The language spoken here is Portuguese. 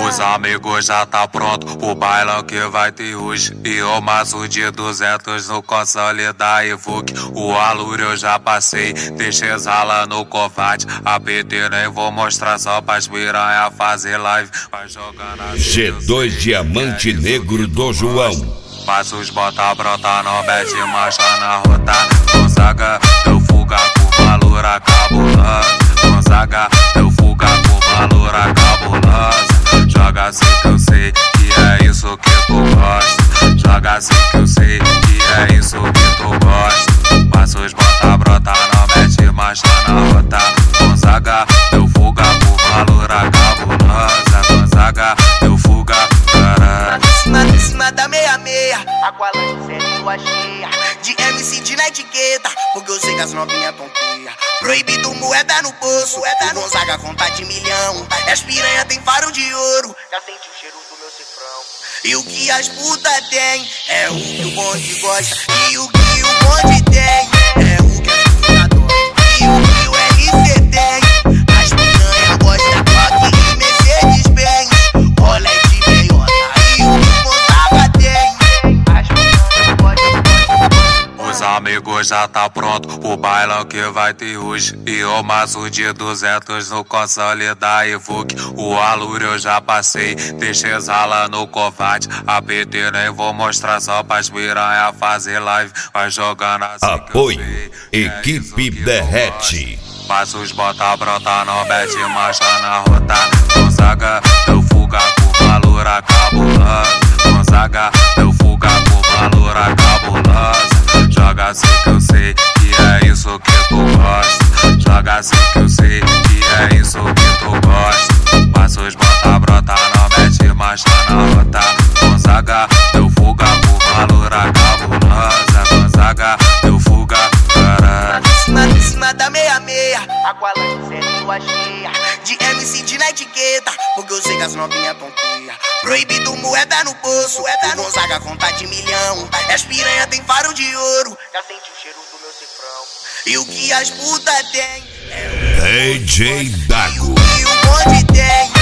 Os amigos já tá pronto o bailão que vai ter hoje. E o maço de 200 no console da Evoque. O aluro eu já passei, deixei exala no covarde. A PT nem vou mostrar só pras piranha fazer live. Vai jogando assim, G2 Diamante Negro do João. Passos bota brota, não mete marcha na rota. Gonzaga, eu fuga com valor cabuloso. Gonzaga, eu fuga com valor cabuloso. Joga assim que eu sei que é isso que tu gosta. Joga assim que eu sei que é isso que tu gosta. Passos bota brota, não mete marcha na rota. Gonzaga, eu fuga com valor cabuloso. Gonzaga, eu fuga, caralho. Em cima da meia-meia, Aqualante serve lua cheia. De MC de na etiqueta, porque eu sei que as novinhas tonteia. Proibido moeda no bolso, o Gonzaga conta de milhão. As piranha tem faro de ouro, já senti o cheiro do meu cifrão. E o que as puta tem, é o que o bonde gosta. E o que o bonde tem, é o que as puta adoram. E o que o RC tem, as piranha gosta Glock e Mercedes Benz. Olé de meiota, e o que o Gonzaga tem, as piranha gosta. Os amigos já tá pronto o bailão que vai ter hoje. E o maço de 200 no console da Evoque. O aluro eu já passei, deixei exala no covarde. A PT nem vou mostrar só pras piranha fazer live. Vai jogando assim Apoio, que eu sei, Equipe é isso que Derrete. tu gosta. Passos bota brota, não mete marcha na rota. Gonzaga, eu fuga com valor cabuloso. Gonzaga, eu fuga com valor cabuloso. Joga assim que eu sei que é isso que tu gosta. Joga assim que eu sei que é isso que tu gosta. Passos bota brota, não mete marcha na rota. Gonzaga, eu fuga com valor cabuloso. Gonzaga, eu fuga, caralho. Em cima da meia-meia, Aqualante serve lua cheia. De MC de na etiqueta, porque eu sei que as novinhas tonteia. Proibido moeda no bolso, o Gonzaga conta de milhão. As piranha tem faro de ouro, já senti o cheiro do meu cifrão. E o que as puta tem, é o DJ Dago. que o bonde tem.